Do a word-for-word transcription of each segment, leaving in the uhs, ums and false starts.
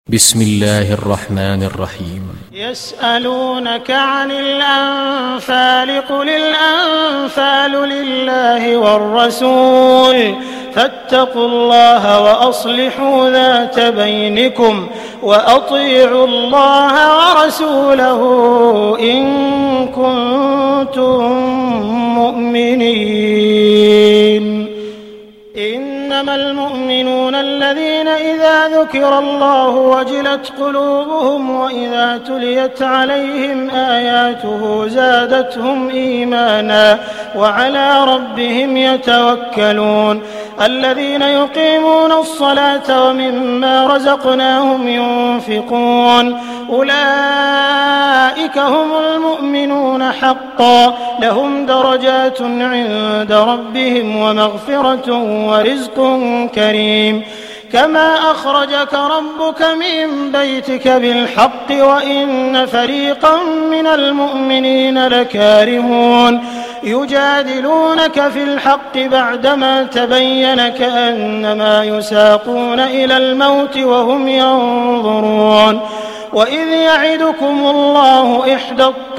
بسم الله الرحمن الرحيم. يسألونك عن الأنفال قل الأنفال لله والرسول فاتقوا الله وأصلحوا ذات بينكم وأطيعوا الله ورسوله إن كنتم مؤمنين. إنما المؤمنون الذين إذا ذكر الله وجلت قلوبهم وإذا تليت عليهم آياته زادتهم إيمانا وعلى ربهم يتوكلون. الذين يقيمون الصلاة ومما رزقناهم ينفقون أولئك هم المؤمنون حقا لهم درجات عند ربهم ومغفرة ورزق كريم. كما أخرجك ربك من بيتك بالحق وإن فريقا من المؤمنين لكارهون يجادلونك في الحق بعدما تبين كأنما يساقون إلى الموت وهم ينظرون. وإذ يعدكم الله إحدى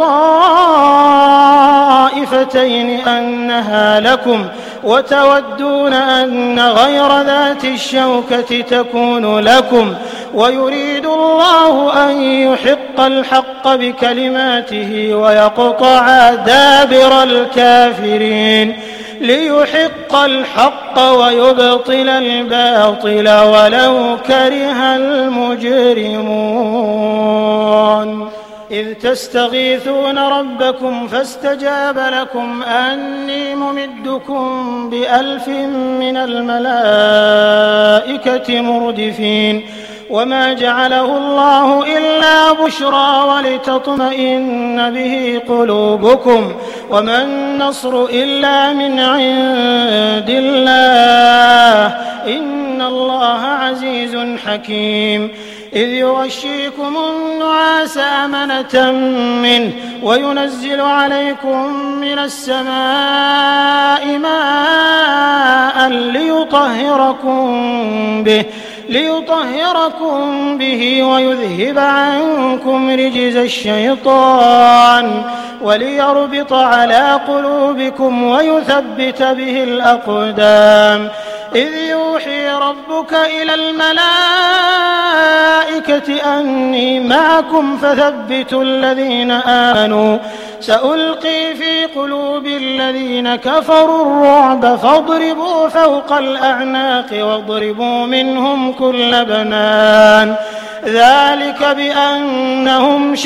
الطائفتين أنها لكم وتودون أن غير ذات الشوكة تكون لكم ويريد الله أن يحق الحق بكلماته ويقطع دابر الكافرين ليحق الحق ويبطل الباطل ولو كره المجرمون. إذ تستغيثون ربكم فاستجاب لكم أني ممدكم بألف من الملائكة مردفين. وما جعله الله إلا بشرى ولتطمئن به قلوبكم وما النصر إلا من عند الله إن الله عزيز حكيم. إذ يغشيكم النعاس أمنة منه وينزل عليكم من السماء ماء ليطهركم به ليطهركم به ويذهب عنكم رجز الشيطان وليربط على قلوبكم ويثبت به الأقدام. إذ يوحي ربك إلى الملائكة أني معكم فثبتوا الذين آمنوا سألقي في قلوب الذين كفروا الرعب فاضربوا فوق الأعناق واضربوا منهم كل بنان. ذلك بأنهم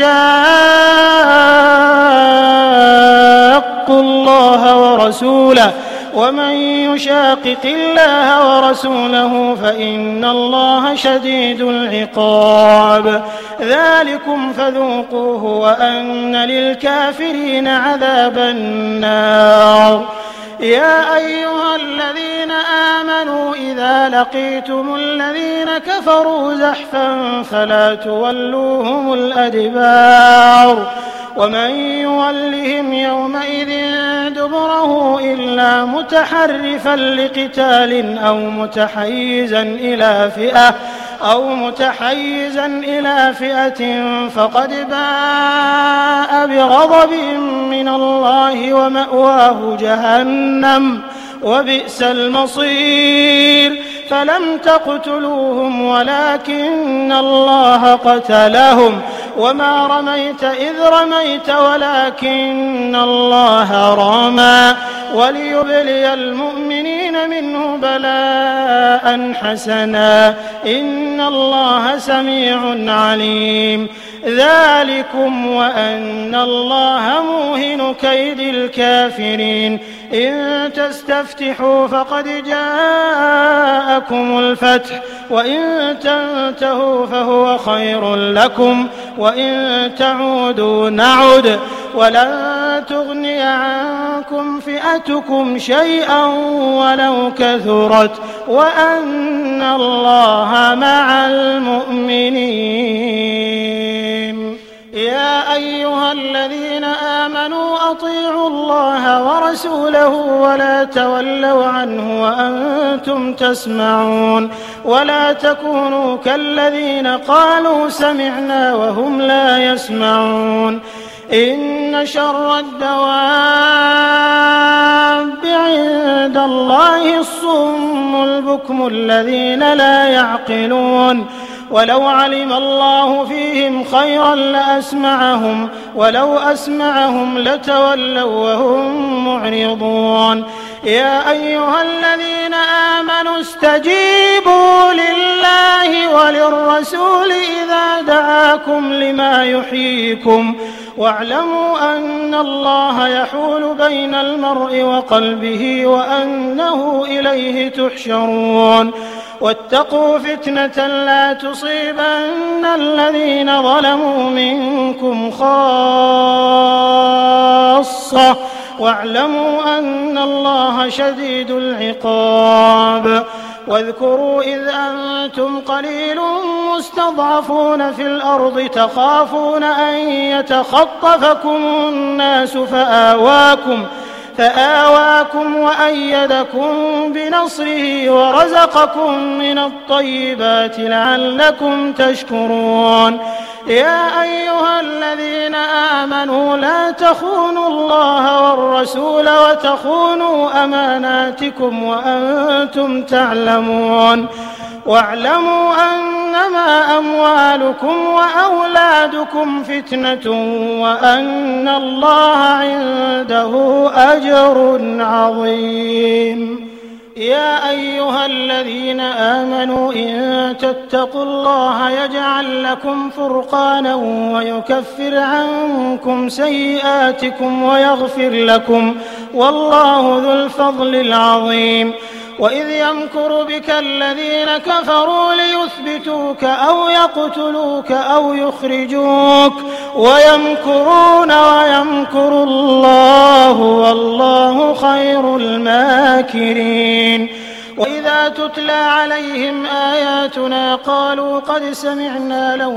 شاقوا الله ورسوله ومن يشاقق الله ورسوله فإن الله شديد العقاب. ذلكم فذوقوه وأن للكافرين عذاب النار. يا أيها الذين آمنوا إذا لقيتم الذين كفروا زحفا فلا تولوهم الأدبار ومن يولهم يومئذ دبره إلا متحرفا لقتال أو متحيزا إلى فئة أو متحيزا إلى فئة فقد باء بغضب من الله ومأواه جهنم وبئس المصير. فلم تقتلوهم ولكن الله قتلهم وما رميت إذ رميت ولكن الله رمى وليبلي المؤمنين منه بلاء حسنا إن الله سميع عليم. ذلكم وأن الله موهن كيد الكافرين. إن تستفتحوا فقد جاءكم الفتح وإن تنتهوا فهو خير لكم وإن تعودوا نعد ولن تغني عنكم فئتكم شيئا ولو كثرت وأن الله مع المؤمنين. يا أيها الذين آمنوا أطيعوا الله اللَّهَ وَرَسُولَهُ وَلَا تَوَلَّوْا عَنْهُ وَأَنْتُمْ تَسْمَعُونَ وَلَا تَكُونُوا كَالَّذِينَ قَالُوا سَمِعْنَا وَهُمْ لَا يَسْمَعُونَ إِنَّ شَرَّ الدَّوَابِّ عِندَ اللَّهِ الصُّمُّ الْبُكْمُ الَّذِينَ لَا يَعْقِلُونَ وَلَوْ عَلِمَ اللَّهُ فِيهِمْ خَيْرًا لَّأَسْمَعَهُمْ وَلَوْ أَسْمَعَهُمْ لَتَوَلَّوْا وَهُم مُّعْرِضُونَ يَا أَيُّهَا الَّذِينَ آمَنُوا اسْتَجِيبُوا لِلَّهِ وَلِلرَّسُولِ إِذَا دَعَاكُمْ لِمَا يُحْيِيكُمْ وَاعْلَمُوا أَنَّ اللَّهَ يَحُولُ بَيْنَ الْمَرْءِ وَقَلْبِهِ وَأَنَّهُ إِلَيْهِ تُحْشَرُونَ وَاتَّقُوا فِتْنَةً لَّا تُصِيبَنَّ الَّذِينَ ظَلَمُوا مِنكُمْ خَاصَّةً وَاعْلَمُوا أَنَّ اللَّهَ شَدِيدُ الْعِقَابِ واذكروا إذ أنتم قليل مستضعفون في الأرض تخافون أن يتخطفكم الناس فآواكم فآواكم وأيدكم بنصره ورزقكم من الطيبات لعلكم تشكرون يا أيها الذين آمنوا لا تخونوا الله والرسول وتخونوا أماناتكم وأنتم تعلمون واعلموا أنما أموالكم وأولادكم فتنة وأن الله عنده أجر عظيم يا أيها الذين آمنوا إن تتقوا الله يجعل لكم فرقانا ويكفر عنكم سيئاتكم ويغفر لكم والله ذو الفضل العظيم وإذ يمكر بك الذين كفروا ليثبتوك أو يقتلوك أو يخرجوك ويمكرون ويمكر الله والله خير الماكرين وإذا تتلى عليهم آياتنا قالوا قد سمعنا لو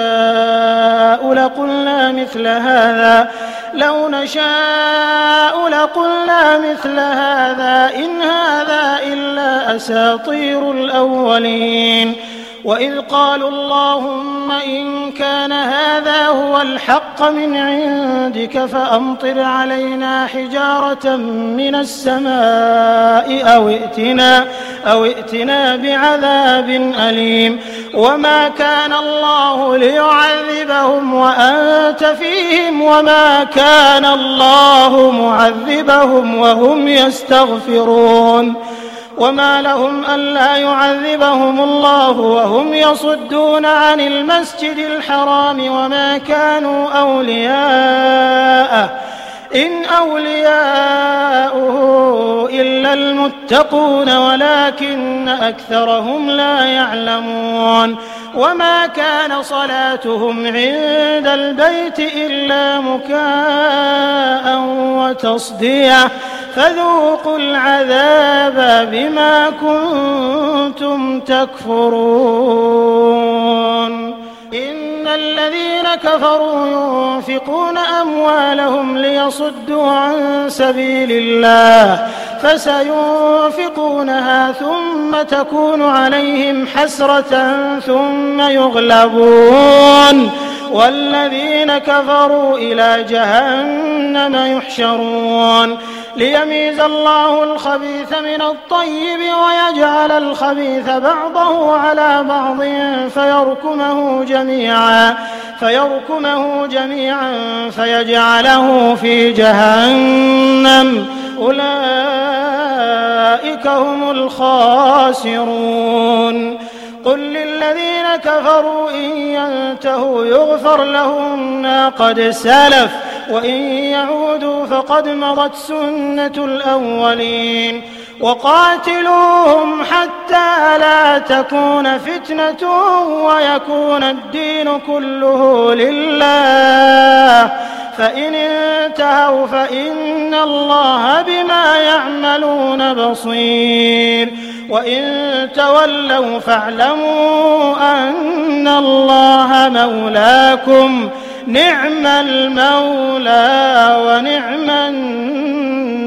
نشاء لقلنا مثل هذا لو نشاء لقلنا مثل هذا إن هذا إلا أساطير الأولين وإذ قالوا اللهم إن كان هذا هو الحق من عندك فأمطر علينا حجارة من السماء أو ائتنا, أو ائتنا بعذاب أليم وما كان الله ليعذبهم وأنت فيهم وما كان الله معذبهم وهم يستغفرون وما لهم ألا يعذبهم الله وهم يصدون عن المسجد الحرام وما كانوا أولياءه إن أولياؤه إلا المتقون ولكن أكثرهم لا يعلمون وما كان صلاتهم عند البيت إلا مكاء وتصدية فذوقوا العذاب بما كنتم تكفرون إن الذين كفروا ينفقون أموالهم ليصدوا عن سبيل الله فسينفقونها ثم تكون عليهم حسرة ثم يغلبون والذين كفروا إلى جهنم يحشرون ليميز الله الخبيث من الطيب ويجعل الخبيث بعضه على بعض فيركمه جميعا فيركمه جميعا فيجعله في جهنم أولئك هم الخاسرون قل للذين كفروا إن ينتهوا يغفر لهم ما قد سلف وإن يعودوا فقد مضت سنة الأولين وقاتلوهم حتى لا تكون فتنة ويكون الدين كله لله فإن انتهوا فإن الله بما يعملون بصير وإن تولوا فاعلموا أن الله مولاكم نعم المولى ونعم النصير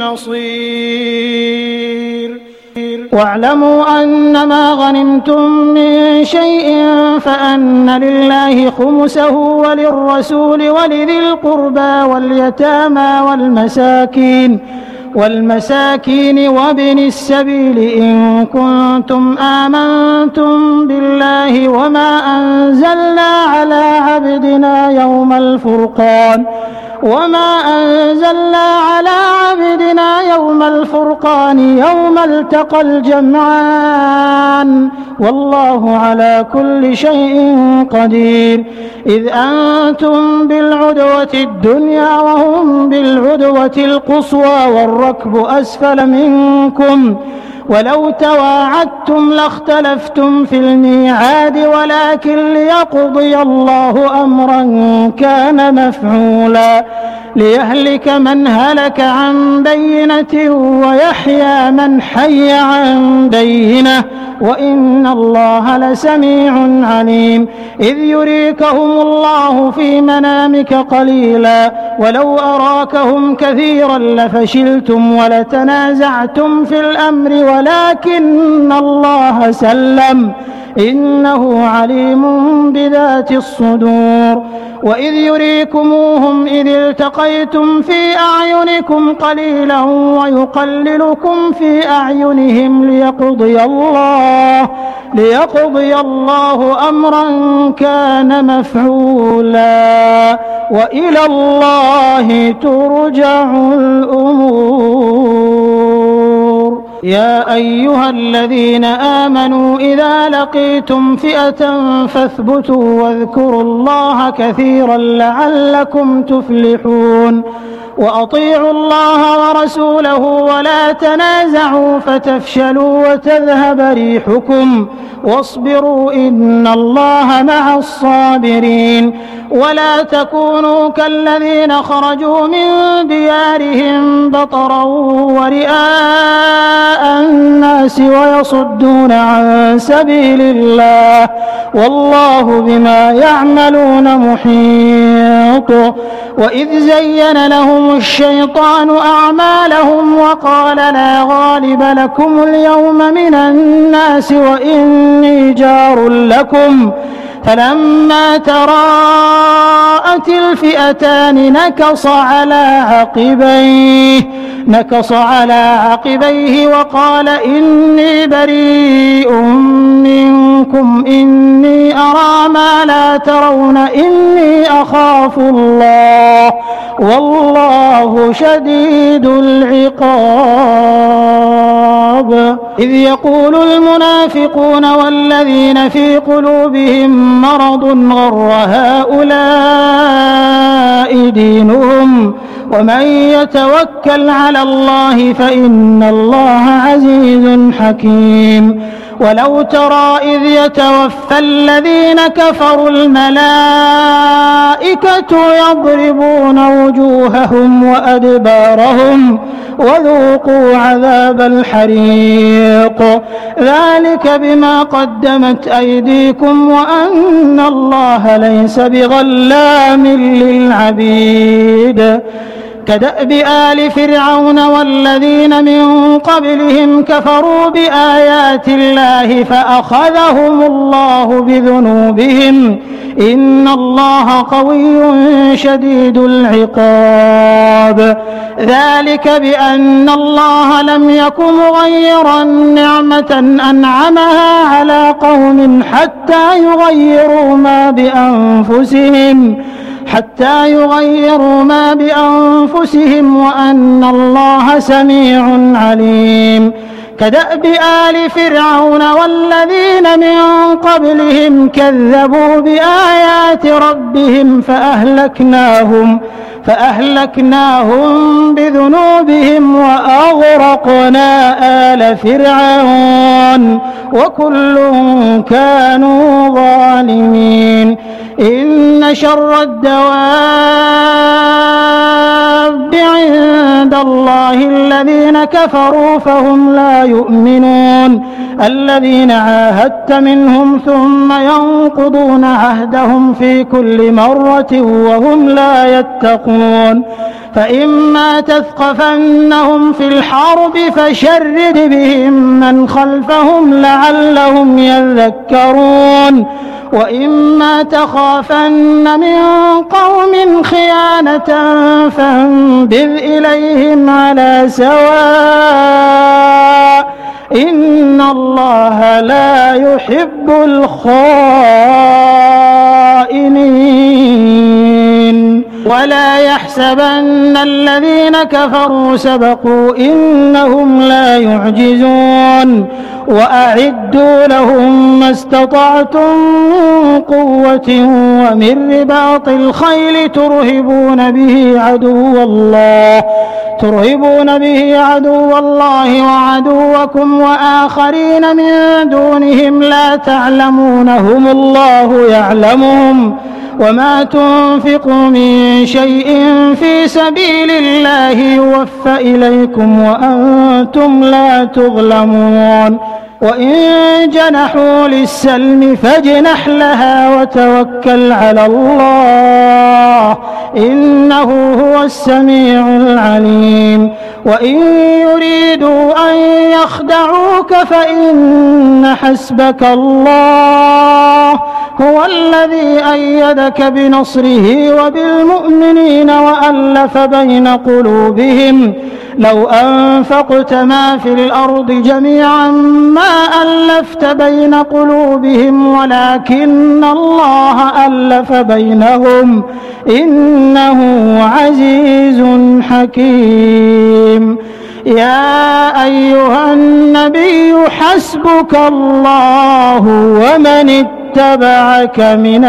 نصير واعلموا أنما غنمتم من شيء فأن لله خمسه وللرسول ولذي القربى واليتامى والمساكين والمساكين وابن السبيل إن كنتم آمنتم بالله وما أنزلنا على عبدنا يوم الفرقان وما أنزلنا على عبدنا يوم الفرقان يوم التقى الجمعان والله على كل شيء قدير إذ أنتم بالعدوة الدنيا وهم بالعدوة القصوى والركب أسفل منكم ولو تواعدتم لاختلفتم في الميعاد ولكن ليقضي الله أمرا كان مفعولا ليهلك من هلك عن بينة ويحيى من حي عن بينة وإن الله لسميع عليم إذ يريكهم الله في منامك قليلا ولو أراكهم كثيرا لفشلتم ولتنازعتم في الأمر ولكن الله سلم إنه عليم بذات الصدور وإذ يريكموهم إذ التقيتم في أعينكم قليلا ويقللكم في أعينهم ليقضي الله ليقضي الله أمرا كان مفعولا وإلى الله ترجع الأمور يا أيها الذين آمنوا إذا لقيتم فئة فاثبتوا واذكروا الله كثيرا لعلكم تفلحون وأطيعوا الله ورسوله ولا تنازعوا فتفشلوا وتذهب ريحكم واصبروا إن الله مع الصابرين ولا تكونوا كالذين خرجوا من ديارهم بطرا ورئاء الناس ويصدون عن سبيل الله والله بما يعملون محيط وإذ زين لهم الشيطان أعمالهم وقال لا غالب لكم اليوم من الناس وإني جار لكم فلما تراءت الفئتان نكص على عقبيه نكص على عقبيه وقال إني بريء منكم إني أرى ما لا ترون إني أخاف الله والله شديد العقاب إذ يقول المنافقون والذين في قلوبهم مرض غر هؤلاء دينهم ومن يتوكل على الله فإن الله عزيز حكيم ولو ترى إذ يتوفى الذين كفروا الملائكة يضربون وجوههم وأدبارهم وذوقوا عذاب الحريق ذلك بما قدمت أيديكم وأن الله ليس بظلام للعبيد كدأب آل فرعون والذين من قبلهم كفروا بآيات الله فأخذهم الله بذنوبهم إن الله قوي شديد العقاب ذلك بأن الله لم يك مغيرا نعمة أنعمها على قوم حتى يغيروا ما بأنفسهم حتى يغيروا ما بأنفسهم وأن الله سميع عليم كدأب آل فرعون والذين من قبلهم كذبوا بآيات ربهم فأهلكناهم فأهلكناهم بذنوبهم وأغرقنا آل فرعون وكل كانوا ظالمين إن شر الدواب عند الله الذين الذين كفروا فهم لا يؤمنون الذين عاهدت منهم ثم ينقضون عهدهم في كل مرة وهم لا يتقون فإما تثقفنهم في الحرب فشرد بهم من خلفهم لعلهم يذكرون وإما تخافن من قوم خيانة فانبذ إليهم على سواء إن الله لا يحب الخائنين ولا يحسبن الذين كفروا سبقوا إنهم لا يعجزون وأعدوا لهم ما استطعتم من قوة ومن رباط الخيل ترهبون به عدو الله ترهبون به عدو الله وعدوكم وآخرين من دونهم لا تعلمونهم الله يعلمهم وما تنفقوا من شيء في سبيل الله يوفى إليكم وأنتم لا تظلمون وإن جنحوا للسلم فاجنح لها وتوكل على الله إنه هو السميع العليم وإن يريدوا أن يخدعوك فإن حسبك الله هو الذي أيدك بنصره وبالمؤمنين وألف بين قلوبهم لو أنفقت ما في الأرض جميعا ما ألفت بين قلوبهم ولكن الله ألف بينهم إنه عزيز حكيم يا أيها النبي حسبك الله ومن اتبعك من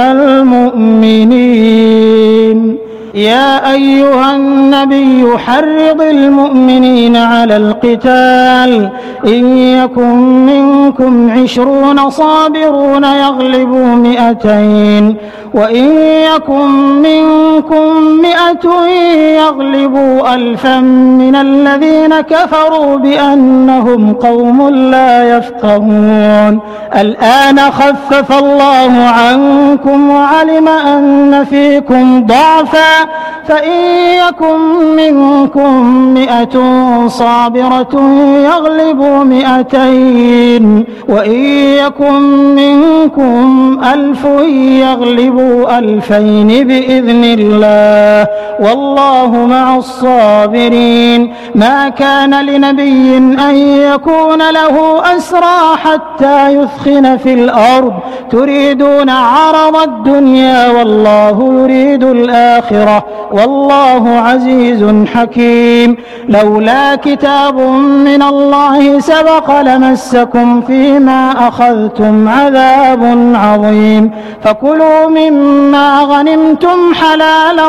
المؤمنين يا أيها النبي حرض المؤمنين على القتال إن يكن منكم عشرون صابرون يغلبوا مئتين وإن يكن منكم مئة يغلبوا ألفا من الذين كفروا بأنهم قوم لا يفقهون الآن خفف الله عنكم وعلم أن فيكم ضعفا فإن يكن منكم مئة صابرة يغلبوا مئتين وإن يكن منكم ألف يغلبوا ألفين بإذن الله والله مع الصابرين ما كان لنبي أن يكون له أسرى حتى يثخن في الأرض تريدون عرض الدنيا والله يريد الآخرة والله عزيز حكيم لولا كتاب من الله سبق لمسكم فيما أخذتم عذاب عظيم فكلوا مما غنمتم حلالا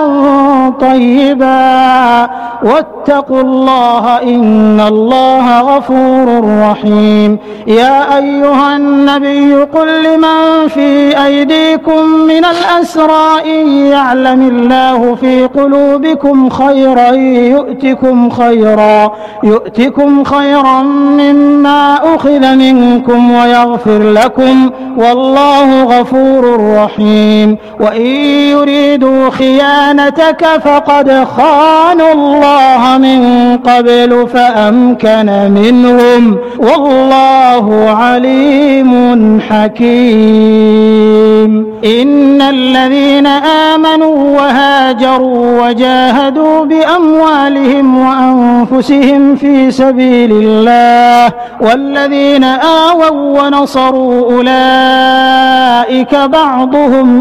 طيبا واتقوا الله إن الله غفور رحيم يا أيها النبي قل لمن في أيديكم من الأسرى إن يعلم الله في قلوبكم خيرا يؤتكم خيرا يؤتكم خيرا مما أخذ منكم ويغفر لكم والله غفور رحيم وإن يريدوا خيانتك فقد خانوا الله من قبل فأمكن منهم والله عليم حكيم إن الذين آمنوا وهاجروا وجاهدوا بأموالهم وأنفسهم في سبيل الله والذين آووا ونصروا أولئك بعضهم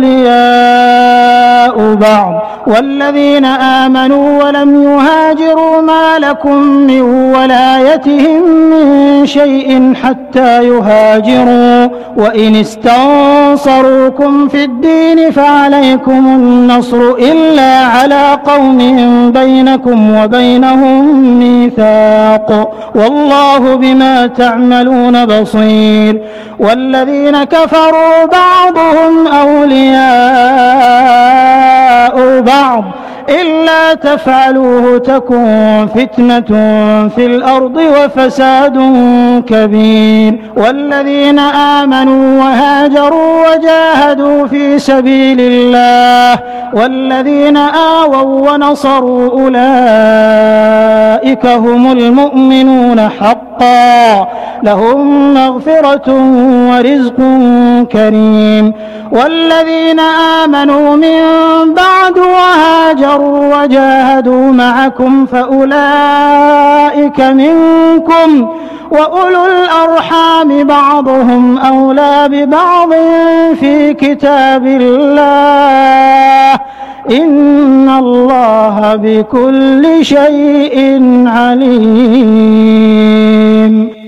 أولياء بعض والذين آمنوا ولم يهاجروا ما لكم من ولايتهم من شيء حتى يهاجروا وإن استنصروكم في الدين فعليكم النصر إلا على قوم بينكم وبينهم ميثاق والله بما تعملون بصير والذين كفروا بعضهم أولياء بعض إلا إلا تفعلوه تكن فتنة في الأرض وفساد كبير والذين آمنوا وهاجروا وجاهدوا في سبيل الله والذين آووا ونصروا أولئك هم المؤمنون حقا لهم مغفرة ورزق كريم والذين آمنوا من بعد وهاجروا وجاهدوا معكم فأولئك منكم وأولو الأرحام بعضهم أولى ببعض في كتاب الله إن الله بكل شيء عليم.